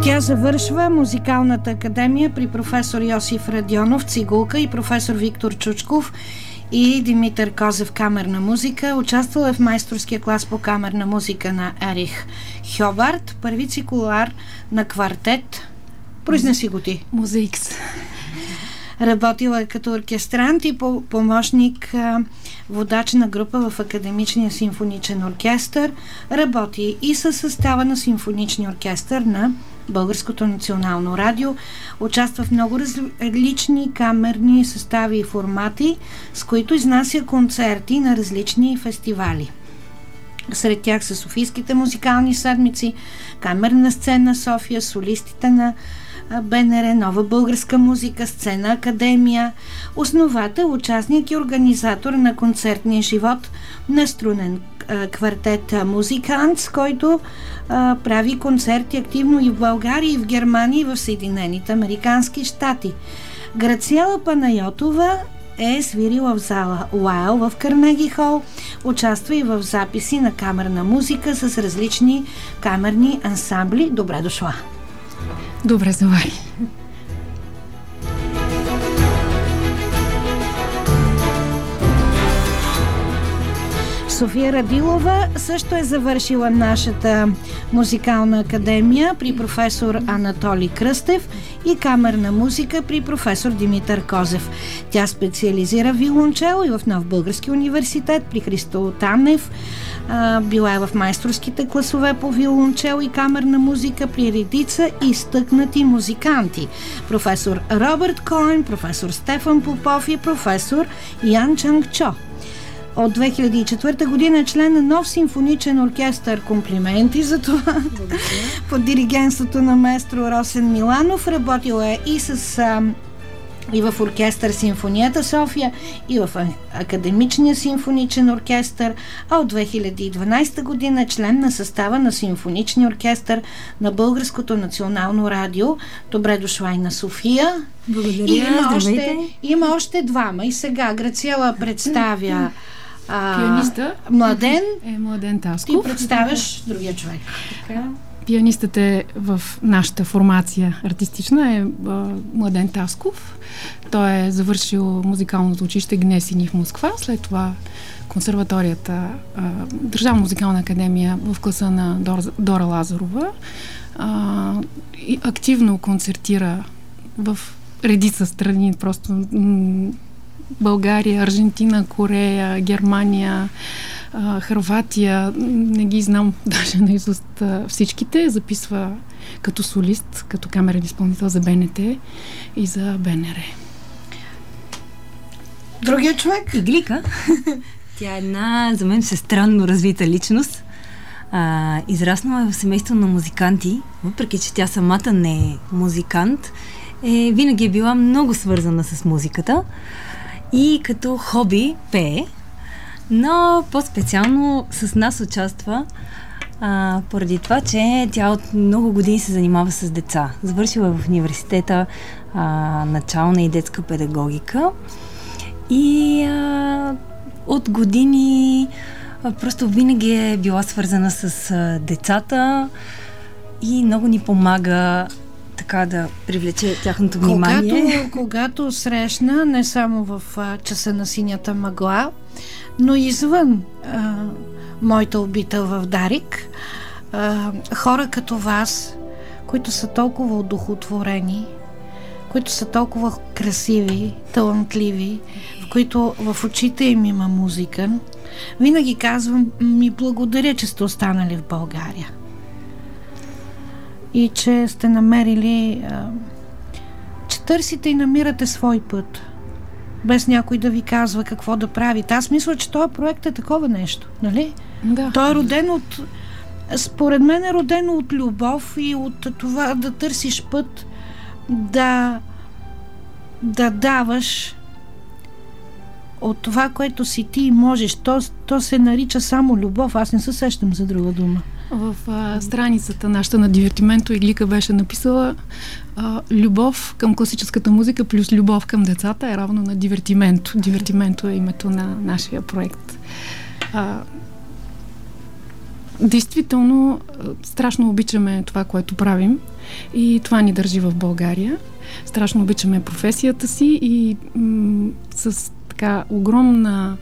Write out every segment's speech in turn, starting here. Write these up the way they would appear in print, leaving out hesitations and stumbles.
Тя завършва Музикалната академия при професор Йосиф Радионов Цигулка и професор Виктор Чучков и Димитър Козев камерна музика. Участвала е в майсторския клас по камерна музика на Ерих Хьобарт, първи цикулар на квартет. Произнеси го ти. Музикс. Работила е като оркестрант и помощник водач на група в Академичния симфоничен оркестър. Работи и със състава на симфоничния оркестър на Българското национално радио. Участва в много различни камерни състави и формати, с които изнася концерти на различни фестивали. Сред тях са Софийските музикални седмици, Камерна сцена София, солистите на БНР, Нова българска музика, Сцена Академия, основател, участник и организатор на концертния живот на струнен квартет Музикант, с който прави концерти активно и в България, и в Германия, и в Съединените американски щати. Грациела Панайотова е свирила в зала Уайл в Карнеги Хол, участва и в записи на камерна музика с различни камерни ансамбли. Добре дошла! Добре завари! София Радилова също е завършила нашата музикална академия при професор Анатолий Кръстев и камерна музика при професор Димитър Козев. Тя специализира виолончело и в Нов български университет при Христо Танев. Била е в майсторските класове по виолончело и камерна музика при редица изтъкнати музиканти. Професор Робърт Коен, професор Стефан Попов и професор Ян Чанг Чо. От 2004 година е член на Нов симфоничен оркестър. Комплименти за това. Под диригентството на маестро Росен Миланов. Работила е и в оркестър Симфонията София, и в Академичния симфоничен оркестър, а от 2012 година е член на състава на Симфоничния оркестър на Българското национално радио. Добре дошла и на София. Благодаря. Има още двама. И сега Грациела представя пианиста. Младен. Младен Тасков. Ти представяш другия човек. Така. Пианистът е в нашата формация артистична е Младен Тасков. Той е завършил музикалното училище Гнесини в Москва, след това консерваторията Държавна музикална академия в класа на Дора Лазарова. И активно концертира в редица страни, просто България, Аржентина, Корея, Германия, Хърватия, не ги знам даже наизуст всичките. Записва като солист, като камерен изпълнител за БНТ и за БНР. Другия човек? Иглика. Тя е една, за мен, странно развита личност. Израснала е в семейство на музиканти, въпреки че тя самата не е музикант. Винаги е била много свързана с музиката и като хоби пее, но по-специално с нас участва поради това, че тя от много години се занимава с деца. Завършила в университета начална и детска педагогика и от години просто винаги е била свързана с децата и много ни помага така да привлече тяхното внимание. Когато срещна, не само в часа на синята мъгла, но извън моята обител в Дарик, хора като вас, които са толкова одухотворени, които са толкова красиви, талантливи, в които в очите им има музика, винаги казвам, ми благодаря, че сте останали в България. И че сте намерили, че търсите и намирате свой път, без някой да ви казва какво да правите. Аз мисля, че този проект е такова нещо, нали? Да. Той е роден според мен е родено от любов и от това да търсиш път, да даваш от това, което си ти и можеш. То се нарича само любов. Аз не се сещам за друга дума. В страницата нашата на Дивертименто Иглика беше написала любов към класическата музика плюс любов към децата е равно на Дивертименто. Дивертименто е името на нашия проект. Действително, страшно обичаме това, което правим и това ни държи в България. Страшно обичаме професията си и с така огромна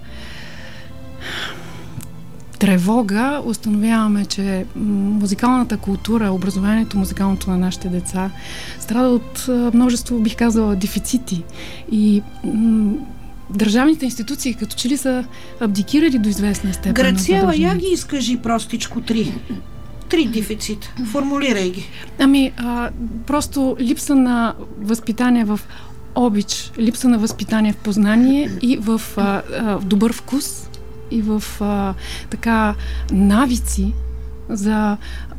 тревога установяваме, че музикалната култура, образованието музикалното на нашите деца страда от множество, бих казала, дефицити. И държавните институции като че ли са абдикирали до известна степен. Грациела, я ги изкажи простичко три дефицита. Формулирай ги. Просто липса на възпитание в обич, липса на възпитание в познание и в добър вкус и в навици за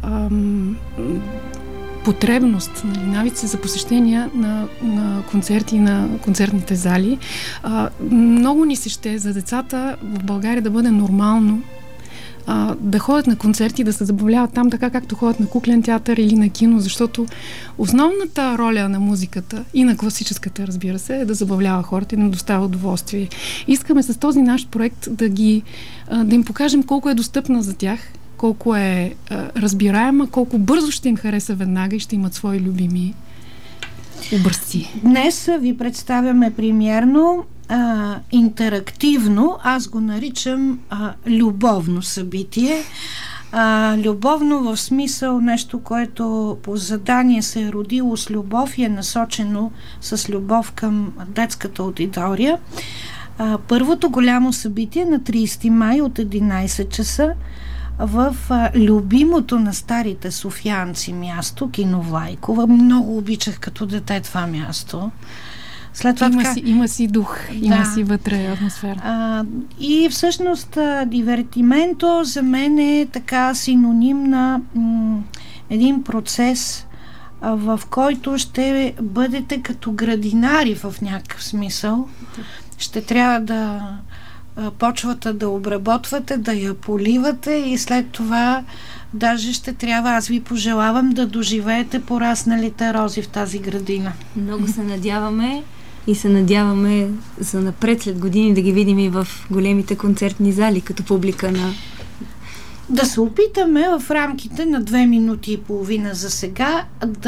потребност, навици за посещения на концерти, на концертните зали. Много ни се ще за децата в България да бъде нормално да ходят на концерти, да се забавляват там, така както ходят на куклен театър или на кино, защото основната роля на музиката и на класическата, разбира се, е да забавлява хората и да им доставя удоволствие. Искаме с този наш проект да им покажем колко е достъпна за тях, колко е разбираема, колко бързо ще им хареса веднага и ще имат свои любими образци. Днес ви представяме премиерно интерактивно, аз го наричам любовно събитие. Любовно в смисъл нещо, което по задание се е родило с любов и е насочено с любов към детската аудитория. Първото голямо събитие на 30 май от 11 часа в любимото на старите софиянци място, кино Влайкова. Много обичах като дете това място. След това има си дух, има си вътре атмосфера. И всъщност дивертименто за мен е така синоним на един процес, в който ще бъдете като градинари в някакъв смисъл. Ще трябва да почвата да обработвате, да я поливате и след това даже ще трябва, аз ви пожелавам да доживеете порасналите рози в тази градина. Много се надяваме и се надяваме за напред след години да ги видим и в големите концертни зали, като публика на... Да се опитаме в рамките на 2 минути и половина за сега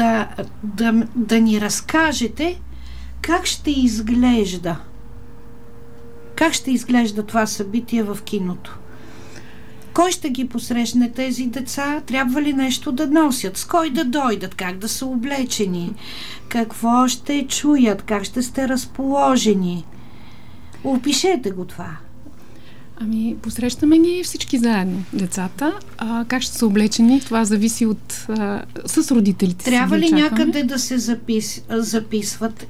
да ни разкажете как ще изглежда. Как ще изглежда това събитие в киното? Кой ще ги посрещне тези деца? Трябва ли нещо да носят? С кой да дойдат? Как да са облечени? Какво ще чуят? Как ще сте разположени? Опишете го това. Посрещаме ги всички заедно, децата. Как ще са облечени? Това зависи с родителите. Трябва ли някъде да се записват?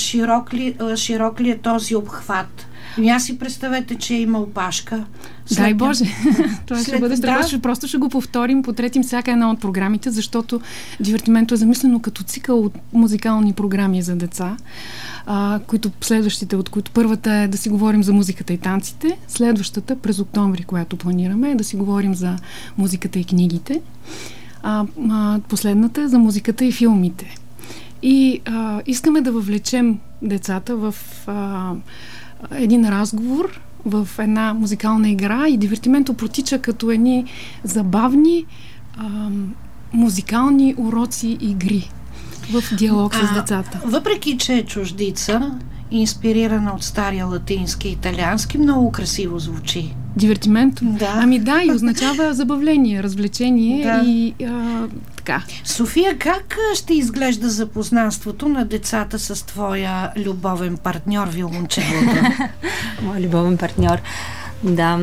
Широк ли е този обхват? Аз си представете, че е има опашка. Дай Боже! Това ще бъде страшно. Просто ще го повторим, потретим всяка една от програмите, защото дивертименто е замислено като цикъл от музикални програми за деца, следващите, от които първата е да си говорим за музиката и танците, следващата през октомври, която планираме, е да си говорим за музиката и книгите, последната е за музиката и филмите. И искаме да въвлечем децата в един разговор, в една музикална игра и дивертименто протича като едни забавни музикални уроци и игри в диалог с децата. Въпреки, че е чуждица, инспирирана от стария латински и италиански, много красиво звучи. Дивертименто? Да. И означава забавление, развлечение и така. София, как ще изглежда запознанството на децата с твоя любовен партньор, виолончелото? Моя любовен партньор. Да.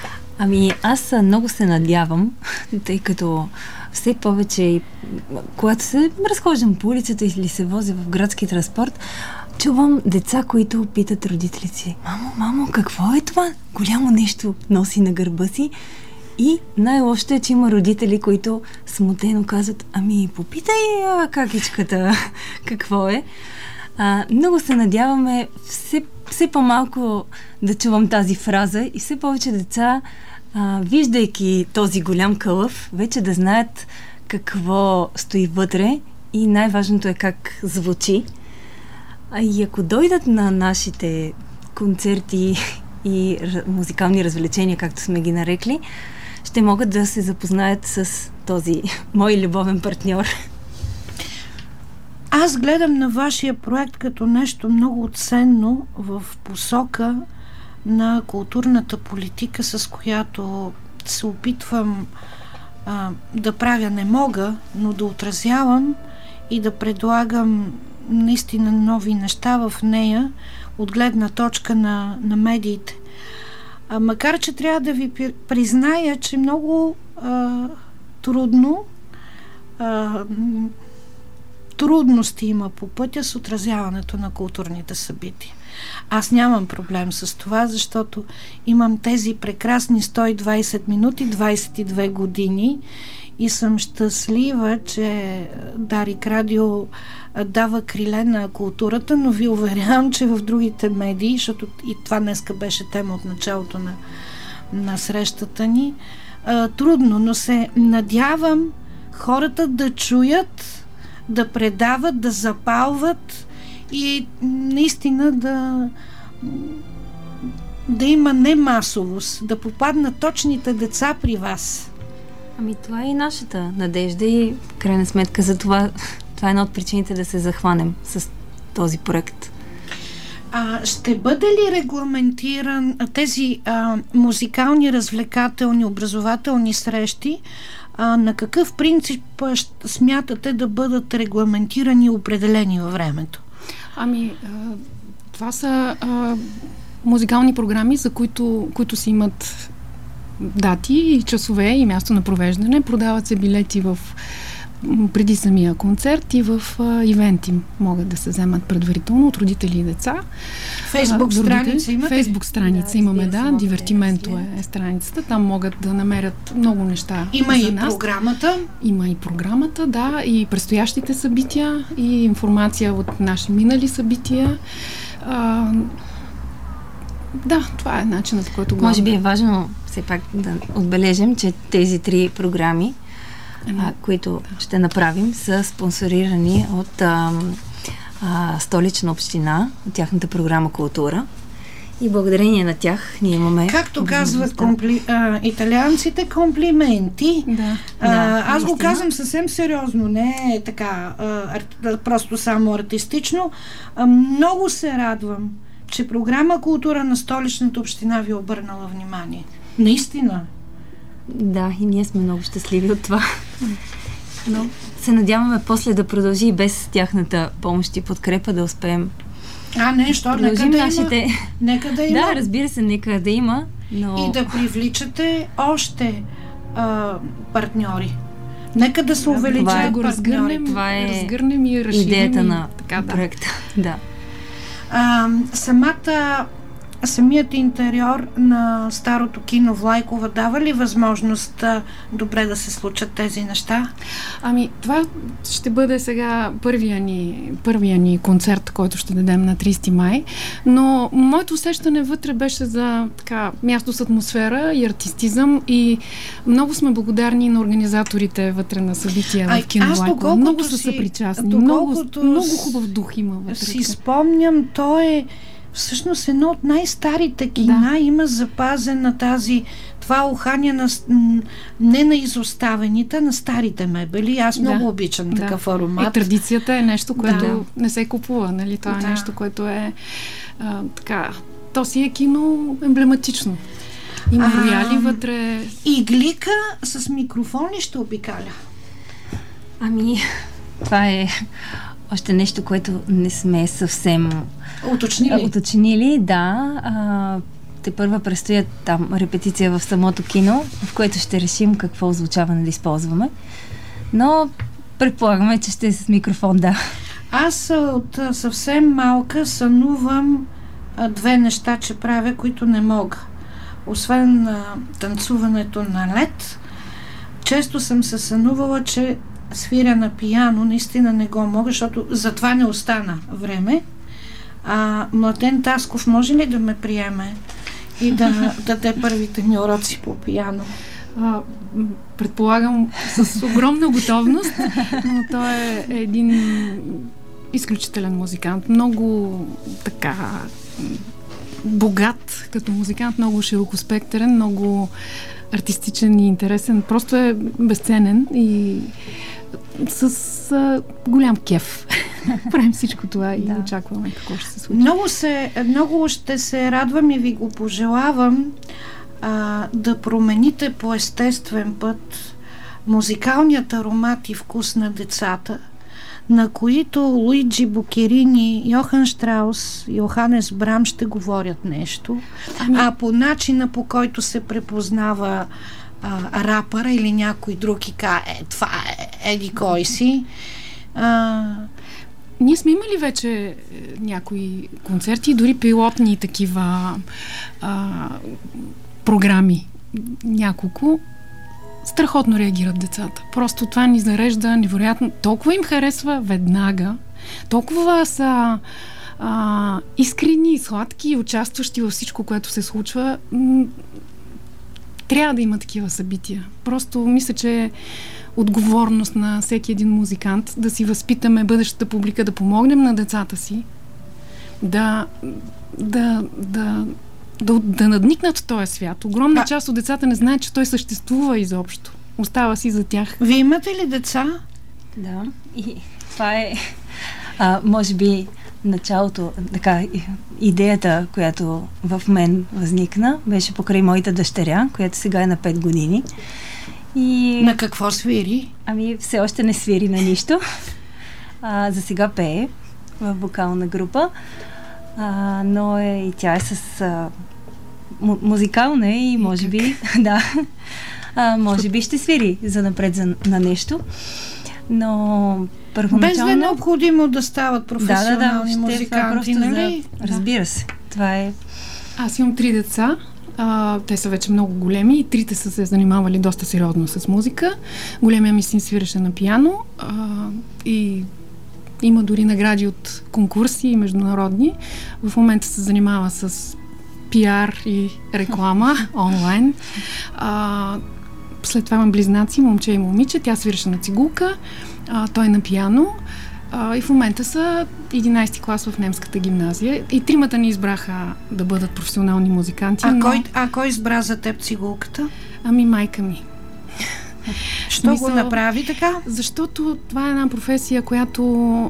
Аз много се надявам, тъй като все повече, когато се разхождам по улицата или се возя в градски транспорт, чувам деца, които питат родителите си: мамо, какво е това? Голямо нещо носи на гърба си. И най-лошото е, че има родители, които смутено казват: попитай какичката какво е. Много се надяваме все по-малко да чувам тази фраза и все повече деца, виждайки този голям кълъв, вече да знаят какво стои вътре и най-важното е как звучи. И ако дойдат на нашите концерти и музикални развлечения, както сме ги нарекли, ще могат да се запознаят с този мой любовен партньор. Аз гледам на вашия проект като нещо много ценно в посока на културната политика, с която се опитвам да правя, не мога, но да отразявам и да предлагам наистина нови неща в нея от гледна точка на медиите. Макар че трябва да ви призная, че много трудно трудности има по пътя с отразяването на културните събития. Аз нямам проблем с това, защото имам тези прекрасни 120 минути, 22 години и съм щастлива, че Дарик Радио дава криле на културата, но ви уверявам, че в другите медии, защото и това днеска беше тема от началото на срещата ни, трудно, но се надявам хората да чуят, да предават, да запалват и наистина да има не масовост, да попаднат точните деца при вас. Ами това е и нашата надежда и в крайна сметка за това е една от причините да се захванем с този проект. Ще бъде ли регламентиран тези музикални, развлекателни, образователни срещи? На какъв принцип смятате да бъдат регламентирани и определени във времето? Това са музикални програми, за които си имат дати и часове и място на провеждане. Продават се билети преди самия концерт и в ивенти могат да се вземат предварително от родители и деца. Фейсбук страница имате? Фейсбук страница имаме, да. Дивертименто е страницата. Там могат да намерят много неща. Има и програмата? Има и програмата, да. И предстоящите събития, и информация от наши минали събития. Да, това е начинът, по който може би е важно все пак да отбележим, че тези 3 програми, които ще направим, са спонсорирани от Столична община, от тяхната програма Култура. И благодарение на тях ние имаме... Както казват италианците, комплименти. Да. Аз го казвам съвсем сериозно, не е така просто само артистично. Много се радвам, че програма Култура на Столичната община ви обърнала внимание. Наистина. Да, и ние сме много щастливи от това. Но се надяваме после да продължи без тяхната помощ и подкрепа да успеем. Нека да има. Да, разбира се, нека да има, но... И да привличате още партньори. Нека да се увеличат партньори. Това е разгърнем и разширим идеята на проекта. Да. Самият интериор на старото кино в Лайкова дава ли възможност добре да се случат тези неща? Това ще бъде сега първия ни концерт, който ще дадем на 30 май, но моето усещане вътре беше за място с атмосфера и артистизъм и много сме благодарни на организаторите вътре на събития в кино Лайкова. Много са съпричастни, много хубав дух има вътре. Си спомням, то е всъщност едно от най-старите кина, има запазена това ухание не на изоставените, на старите мебели. Аз много обичам такъв аромат. И традицията е нещо, което не се купува, нали? Това е нещо, което е то си е кино емблематично. Има рояли вътре. И Глика с микрофони ще обикаля. Това е още нещо, което не сме съвсем уточнили, да. Тепърва предстоят там репетиция в самото кино, в което ще решим какво озвучаване да използваме. Но предполагаме, че ще е с микрофон, да. Аз от съвсем малка сънувам 2 неща, че правя, които не мога. Освен танцуването на лед, често съм се сънувала, че свиря на пияно, наистина не го мога, защото за това не остана време. Младен Тасков може ли да ме приеме и да даде първите ми уроци по пияно? Предполагам с огромна готовност, но той е един изключителен музикант. Много богат като музикант, много широкоспектърен, много артистичен и интересен. Просто е безценен и с голям кеф. Правим всичко това и очакваме какво ще се случи. Много ще се радвам и ви го пожелавам да промените по естествен път музикалният аромат и вкус на децата, на които Луиджи Бокерини, Йохан Штраус, Йоханес Брам ще говорят нещо, а по начина, по който се препознава рапъра или някой друг и каже, това е еди кой си. Ние сме имали вече някои концерти, дори пилотни такива програми. Няколко. Страхотно реагират децата. Просто това ни зарежда невероятно. Толкова им харесва веднага. Толкова са искрени, сладки и участващи във всичко, което се случва. Трябва да има такива събития. Просто мисля, че е отговорност на всеки един музикант да си възпитаме бъдещата публика, да помогнем на децата си да надникнат в този свят. Огромна част от децата не знаят, че той съществува изобщо. Остава си за тях. Вие имате ли деца? Да. И това е може би началото, така, идеята, която в мен възникна, беше покрай моята дъщеря, която сега е на 5 години. И... На какво свири? Все още не свири на нищо. За сега пее в вокална група. Но и тя е с музикална и може би може би ще свири занапред на нещо. Но първоначално... Без да е необходимо да стават професионални музиканти, нали? Разбира се. Това е... Аз имам 3 деца. Те са вече много големи и 3 са се занимавали доста сериозно с музика. Големия ми син свиреше на пиано и има дори награди от конкурси и международни. В момента се занимава с пиар и реклама онлайн. След това имам близнаци, момче и момиче. Тя свиреше на цигулка, той на пиано. И в момента са 11 клас в немската гимназия. И 3-мата ни избраха да бъдат професионални музиканти. Кой избра за теб цигулката? Майка ми. Що го направи така? Защото това е една професия, която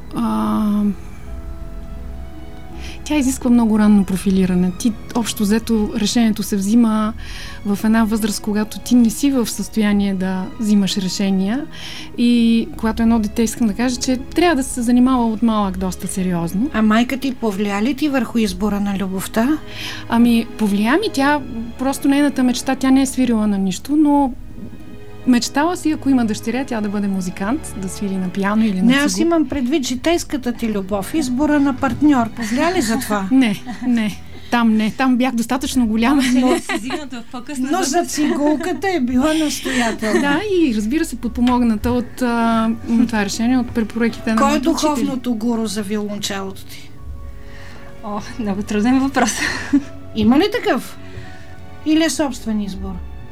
тя изисква много ранно профилиране. Ти общо взето решението се взима в една възраст, когато ти не си в състояние да взимаш решения и когато едно дете, искам да кажа, че трябва да се занимава от малък доста сериозно. А майка ти повлия ли ти върху избора на любовта? Повлия ми, тя просто нейната мечта, тя не е свирила на нищо, но мечтала си, ако има дъщеря, тя да бъде музикант, да свири на пиано или на цигулка. Аз имам предвид житейската ти любов, избора на партньор. Повлия ли за това? Не. Там бях достатъчно голяма. Но за цигулката е била настоятелна. Да, и разбира се, подпомогната от това решение, от препоръките на Кой е духовното гуру за виолончелото ти? Много труден въпрос. Има ли такъв? Или е собствен избор?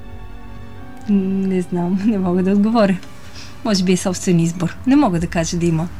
Не знам, не мога да отговоря. Може би е собствен избор. Не мога да кажа да има.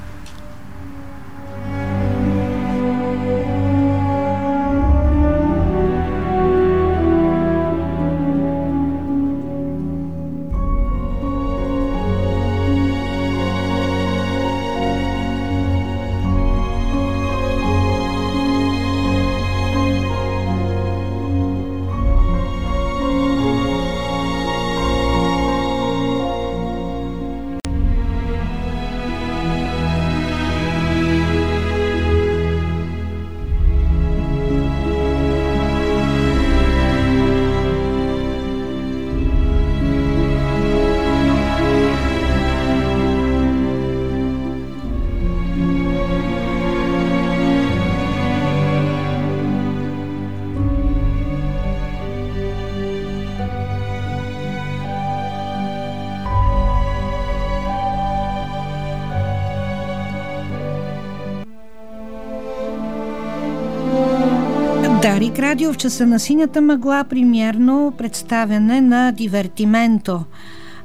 Дарик Радио в часа на синята мъгла, премиерно представяне на Дивертименто.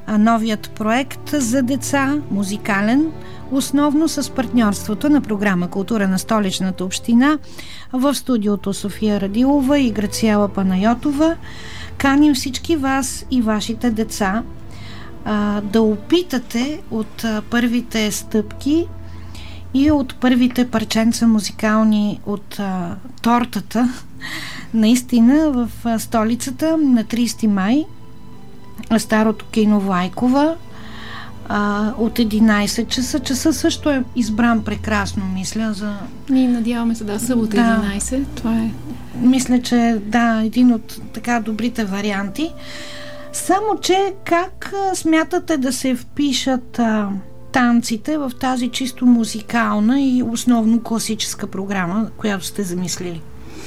новият проект за деца, музикален, основно с партньорството на програма Култура на Столичната община. В студиото София Радилова и Грациела Панайотова каним всички вас и вашите деца да опитате от първите стъпки и от първите парченца музикални от тортата. Наистина в столицата на 30 май старото кино Влайкова от 11 часа. Часа също е избран прекрасно, мисля. Ние надяваме се, събота 11. Това е. Мисля, че един от така добрите варианти. Само, че как смятате да се впишат танците в тази чисто музикална и основно класическа програма, която сте замислили?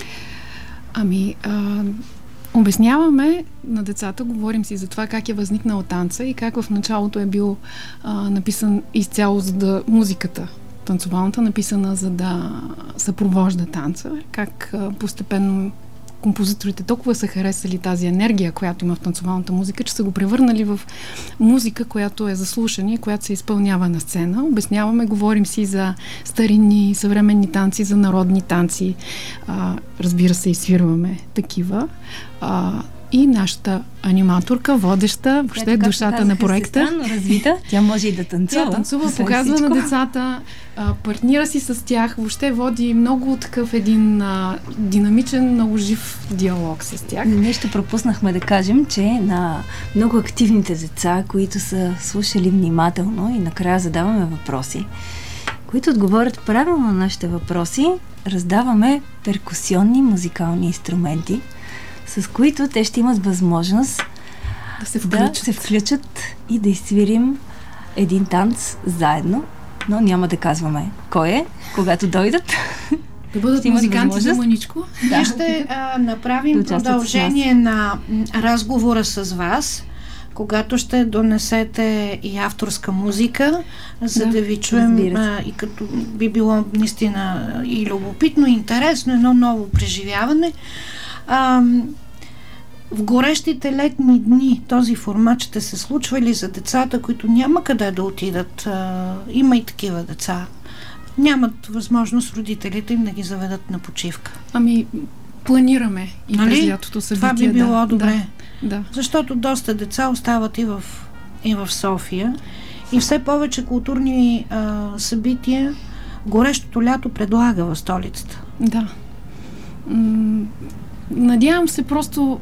Обясняваме на децата, говорим си за това как е възникнал танца и как в началото е бил написан изцяло за да музиката, танцовалната, написана за да съпровожда танца, как постепенно композиторите толкова са харесали тази енергия, която има в танцовалната музика, че са го превърнали в музика, която е за слушане, която се изпълнява на сцена. Обясняваме, говорим си за старинни, съвременни танци, за народни танци. Разбира се, и свирваме такива. И нашата аниматорка, водеща, въобще душата на проекта. Развита. Тя може и да танцува. Тя танцува, показва на децата, партнира си с тях, въобще води много такъв един динамичен, много жив диалог с тях. Нещо пропуснахме да кажем, че на много активните деца, които са слушали внимателно и накрая задаваме въпроси, които отговорят правилно на нашите въпроси, раздаваме перкусионни музикални инструменти, с които те ще имат възможност да се включат и да изсвирим един танц заедно, но няма да казваме кой е, когато дойдат. Да бъдат музиканти за мъничко. Ние ще направим продължение на разговора с вас, когато ще донесете и авторска музика, за да ви чуем и като би било наистина и любопитно, и интересно, едно ново преживяване. В горещите летни дни този формат ще се случва ли за децата, които няма къде да отидат? Има и такива деца. Нямат възможност родителите им да ги заведат на почивка. Планираме и през лятото събития. Това би било добре. Да. Защото доста деца остават и в София. И все повече културни събития горещото лято предлага в столицата. Да. Надявам се просто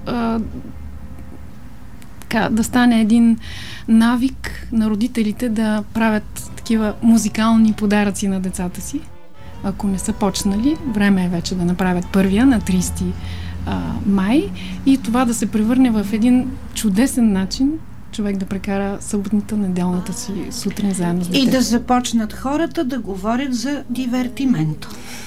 да стане един навик на родителите да правят такива музикални подаръци на децата си. Ако не са почнали, време е вече да направят първия на 30 май и това да се превърне в един чудесен начин човек да прекара съботната, неделната си сутрин заедно с детето. И да започнат хората да говорят за дивертименто.